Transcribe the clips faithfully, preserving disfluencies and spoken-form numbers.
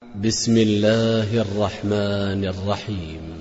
بسم الله الرحمن الرحيم.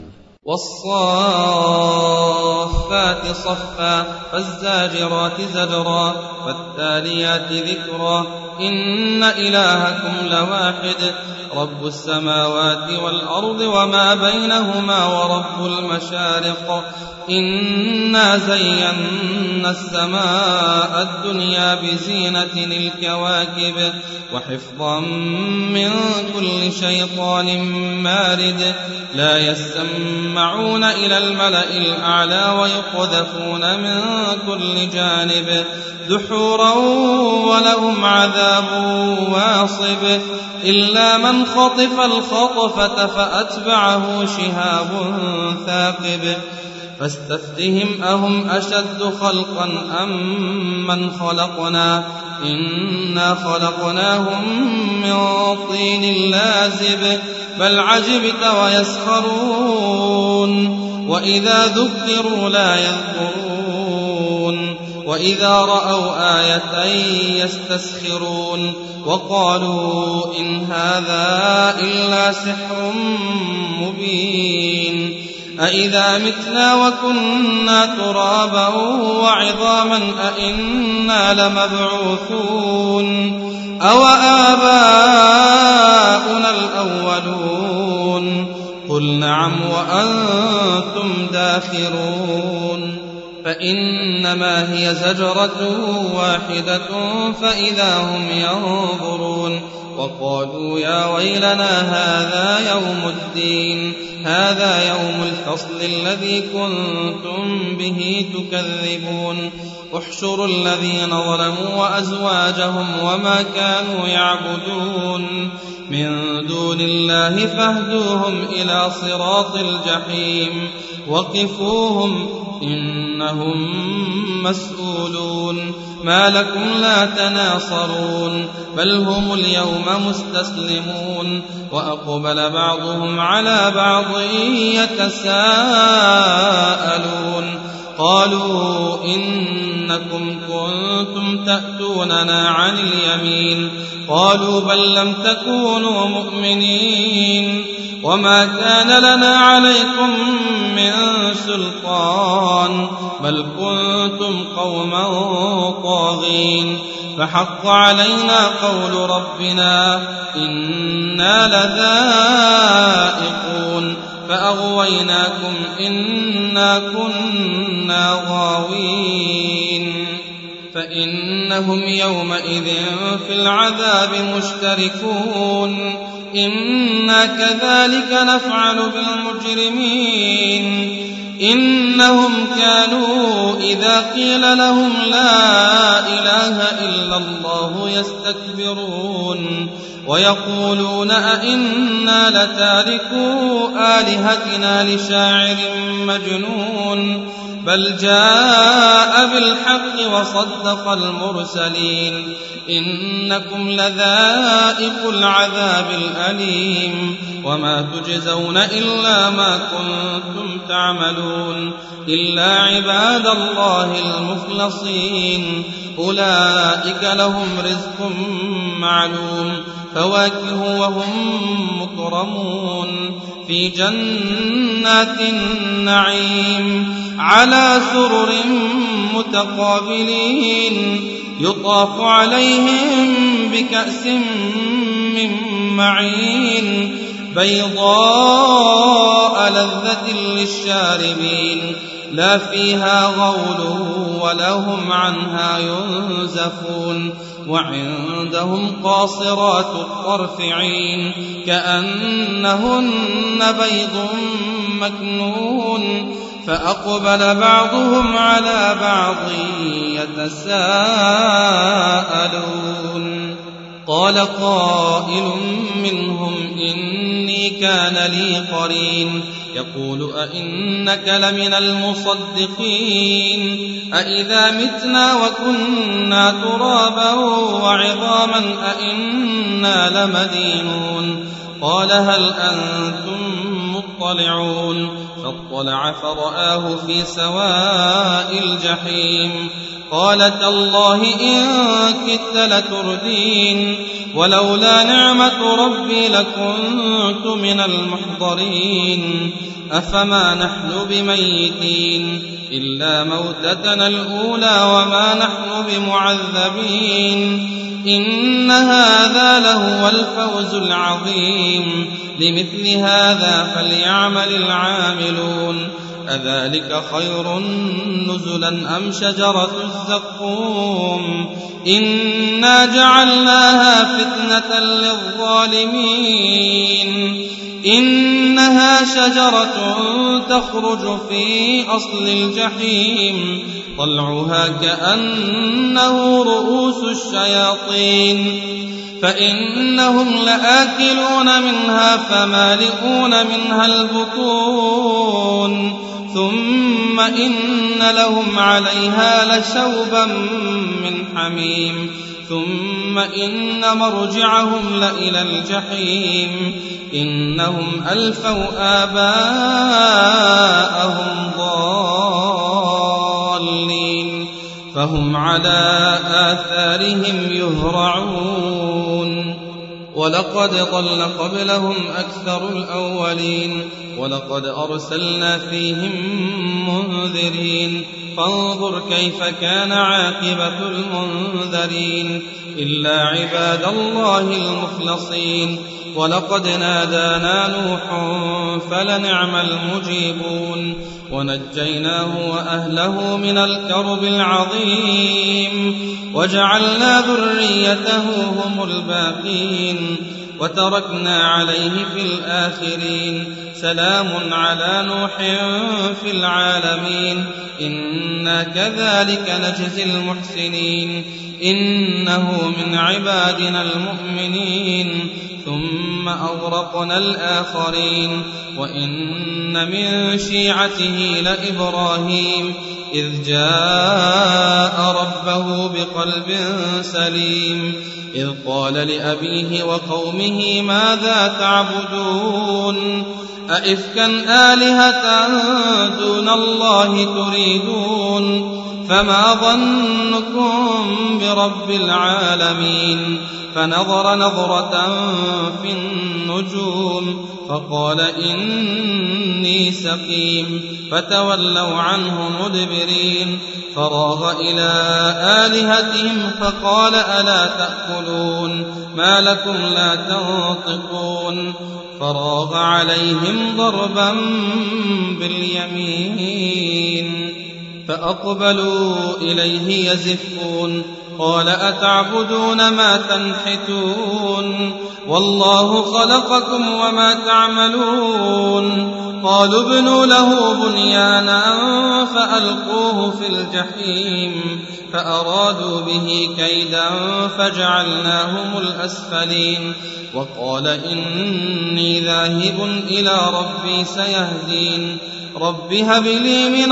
والصافات صفا فالزاجرات زجرا فالتاليات ذكرا إن إلهكم لواحد رب السماوات والأرض وما بينهما ورب المشارق إنا زينا السماء الدنيا بزينة الكواكب وحفظا من كل شيطان مارد لا يسمعون إلى الملأ الأعلى ويقذفون من كل جانب دحورا ولهم عذاب واصب إلا من خطف الخطفة فأتبعه شهاب ثاقب فاستفتهم أهم أشد خلقا أم من خلقنا إنا خلقناهم من طين لازب بل عجبت ويسخرون وإذا ذكروا لا يذكرون وإذا رأوا آية يستسخرون وقالوا إن هذا إلا سحر مبين أإذا متنا وكنا ترابا وعظاما أإنا لمبعوثون أو آباؤنا الأولون قل نعم وأنتم داخرون فإنما هي زجرة واحدة فإذا هم ينظرون وقالوا يا ويلنا هذا يوم الدين هذا يوم الفصل الذي كنتم به تكذبون احشروا الذين ظلموا وأزواجهم وما كانوا يعبدون من دون الله فاهدوهم إلى صراط الجحيم وقفوهم إنهم مسؤولون ما لكم لا تناصرون بل هم اليوم مستسلمون وأقبل بعضهم على بعض يتساءلون قالوا إنكم كنتم تأتوننا عن اليمين قالوا بل لم تكونوا مؤمنين وما كان لنا عليكم من سلطان بل كنتم قوما طاغين فحق علينا قول ربنا إنا لذائقون فأغويناكم إنا كنا غاوين فإنهم يومئذ في العذاب مشتركون إنا كذلك نفعل بالمجرمين إنهم كانوا إذا قيل لهم لا إله إلا الله يستكبرون ويقولون أئنا لتاركو آلهتنا لشاعر مجنون بل جاء بالحق وصدق المرسلين إنكم لذائق العذاب الأليم وما تجزون إلا ما كنتم تعملون إلا عباد الله المخلصين أولئك لهم رزق معلوم فواكه وهم مكرمون في جنات النعيم على سرر متقابلين يطاف عليهم بكأس من معين بيضاء لذة للشاربين لا فيها غول ولا هم عنها ينزفون وعندهم قاصرات الطرف عين كأنهن بيض مكنون فأقبل بعضهم على بعض يتساءلون قال قائل منهم إني كان لي قرين يقول أئنك لمن المصدقين أئذا متنا وكنا ترابا وعظاما أئنا لمدينون قال هل أنتم مطلعون فاطلع فرآه في سواء الجحيم قال تالله إن كدت لتردين ولولا نعمة ربي لكنت من المحضرين أفما نحن بميتين إلا موتتنا الأولى وما نحن بمعذبين إن هذا لهو الفوز العظيم لمثل هذا فليعمل العاملون أذلك خير نزلا أم شجرة الزقوم إنا جعلناها فتنة للظالمين إنها شجرة تخرج في أصل الجحيم طلعها كأنه رؤوس الشياطين فإنهم لآكلون منها فمالئون منها البطون ثم إن لهم عليها لشوبا من حميم ثم إن مرجعهم لإلى الجحيم إنهم ألفوا آباءهم ضالين فهم على آثارهم يهرعون ولقد ضل قبلهم أكثر الأولين ولقد أرسلنا فيهم منذرين فانظر كيف كان عاقبة المنذرين إلا عباد الله المخلصين ولقد نادانا نوح فلنعم المجيبون ونجيناه وأهله من الكرب العظيم وجعلنا ذريته هم الباقين وتركنا عليه في الآخرين سلام على نوح في العالمين إنا كذلك نجزي المحسنين إنه من عبادنا المؤمنين ثم أغرقنا الآخرين وإن من شيعته لإبراهيم إذ جاء ربه بقلب سليم إذ قال لأبيه وقومه ماذا تعبدون أئفكا آلهة دون الله تريدون فما ظنكم برب العالمين فنظر نظرة في النجوم فقال إني سقيم فتولوا عنه مدبرين فراغ إلى آلهتهم فقال ألا تأكلون ما لكم لا تنطقون فراغ عليهم ضربا باليمين فأقبلوا إليه يزفون قال أتعبدون ما تنحتون والله خلقكم وما تعملون قالوا ابنوا له بنيانا فألقوه في الجحيم فأرادوا به كيدا فجعلناهم الأسفلين وقال إني ذاهب إلى ربي سيهدين رب هب لي من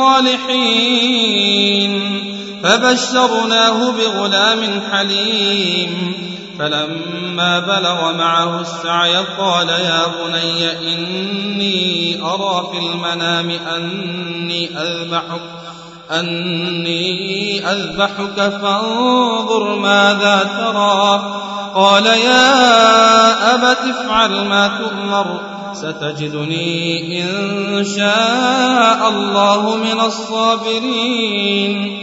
الصالحين فبشرناه بغلام حليم فلما بلغ معه السعي قال يا بني إني أرى في المنام أني أذبحك أني أذبحك فانظر ماذا ترى قال يا أبت افعل ما تؤمر ستجدني إن شاء الله من الصابرين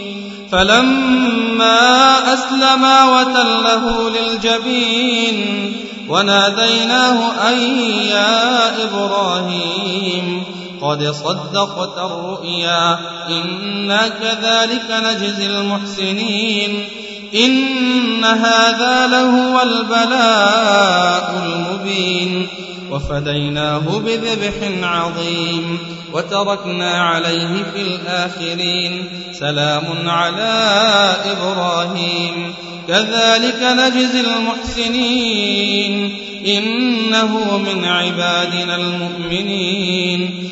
فلما أسلما وتله للجبين وناديناه أن يا إبراهيم قد صدقت الرؤيا إنا كذلك نجزي المحسنين إن هذا لهو البلاء المبين وفديناه بذبح عظيم وتركنا عليه في الآخرين سلام على إبراهيم كذلك نجزي المحسنين إنه من عبادنا المؤمنين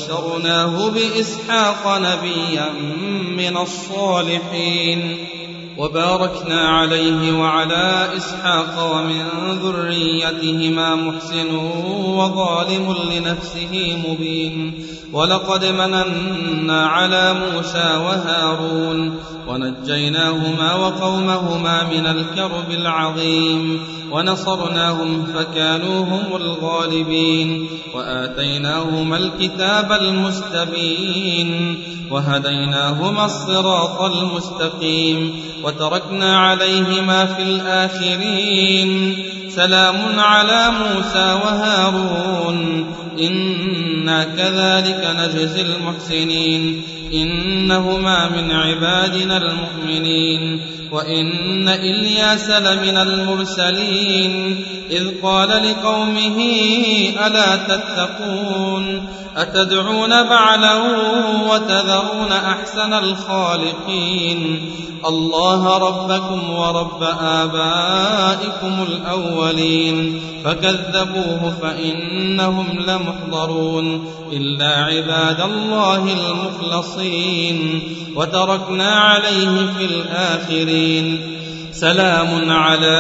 وبشرناه بإسحاق نبيا من الصالحين وباركنا عليه وعلى إسحاق ومن ذريتهما محسن وظالم لنفسه مبين. ولقد مننا على موسى وهارون ونجيناهما وقومهما من الكرب العظيم ونصرناهم فكانوا هم الغالبين وآتيناهما الكتاب المستبين وهديناهما الصراط المستقيم وتركنا عليهما في الآخرين. سلام على موسى وهارون إنا كذلك نجزي المحسنين إنهما من عبادنا المؤمنين. وإن إلياس لمن المرسلين إذ قال لقومه ألا تتقون أتدعون بعلا وتذرون أحسن الخالقين الله ربكم ورب آبائكم الأولين. فكذبوه فإنهم لمحضرون إلا عباد الله المخلصين وتركنا عليه في الآخرين. سلام على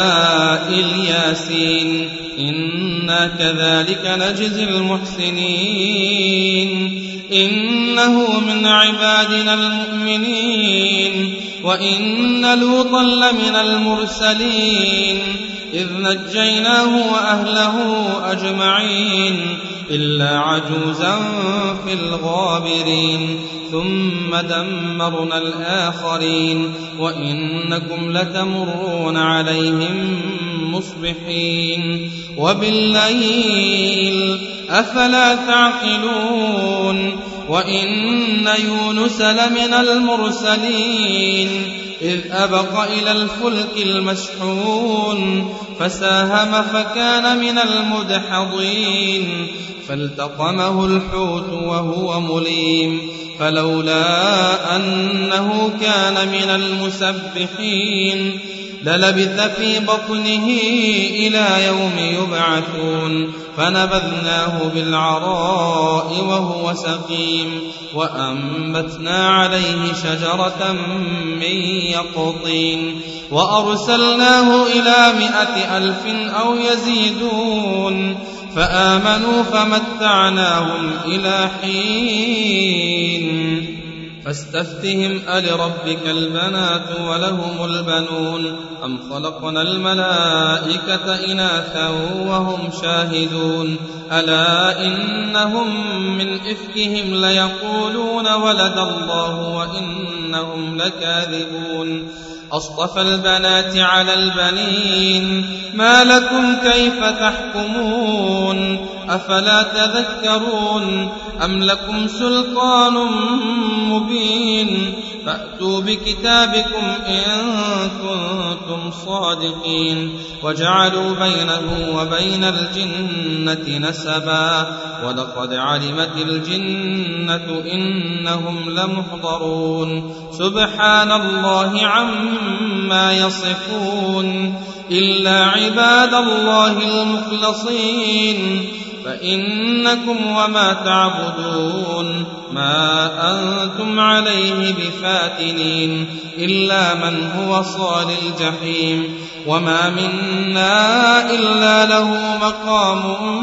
الياسين إنا كذلك نجزي المحسنين إنه من عبادنا المؤمنين. وإن لوطا لمن المرسلين إذ نجيناه وأهله أجمعين إلا عجوزا في الغابرين ثم دمرنا الآخرين. وإنكم لتمرون عليهم مصبحين وبالليل أفلا تعقلون. وإن يونس لمن المرسلين إذ أبق إلى الفلك المشحون فساهم فكان من المدحضين فالتقمه الحوت وهو مليم فلولا أنه كان من المسبحين للبث في بطنه إلى يوم يبعثون فنبذناه بالعراء وهو سقيم وأنبتنا عليه شجرة من يقطين وأرسلناه إلى مائة ألف أو يزيدون فآمنوا فمتعناهم إلى حين. فاستفتهم ألربك البنات ولهم البنون أم خلقنا الملائكة إناثا وهم شاهدون ألا إنهم من إفكهم ليقولون ولد الله وإنهم لكاذبون. أصطفى البنات على البنين ما لكم كيف تحكمون أفلا تذكرون أم لكم سلطان مبين فأتوا بكتابكم إن كنتم صادقين. وجعلوا بينه وبين الجنة نسبا ولقد علمت الجنة إنهم لمحضرون. سبحان الله عما يصفون إلا عباد الله المخلصين فإنكم وما تعبدون ما أنتم عليه بفاتنين إلا من هو صال الجحيم وما منا إلا له مقام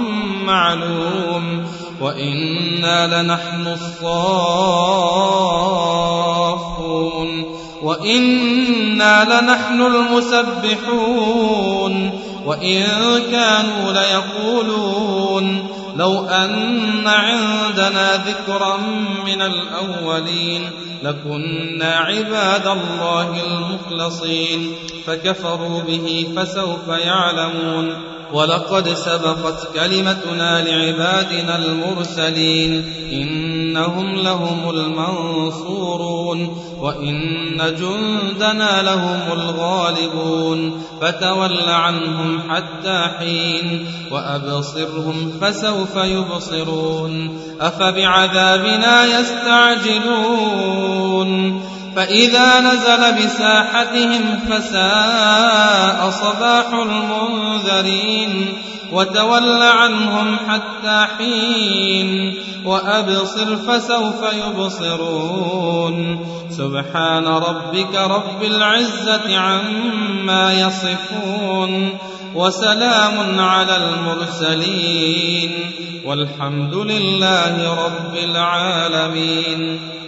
معلوم وإنا لنحن الصافون وإنا لنحن المسبحون. وإن كانوا ليقولون لو أن عندنا ذكرا من الأولين لكنا عباد الله المخلصين فكفروا به فسوف يعلمون. ولقد سبقت كلمتنا لعبادنا المرسلين إنهم لهم المنصورون وإن جندنا لهم الغالبون. فتول عنهم حتى حين وأبصرهم فسوف يبصرون. أفبعذابنا يستعجلون فإذا نزل بساحتهم فساء صباح المنذرين وتول عنهم حتى حين وأبصر فسوف يبصرون سبحان ربك رب العزة عما يصفون وسلام على المرسلين والحمد لله رب العالمين.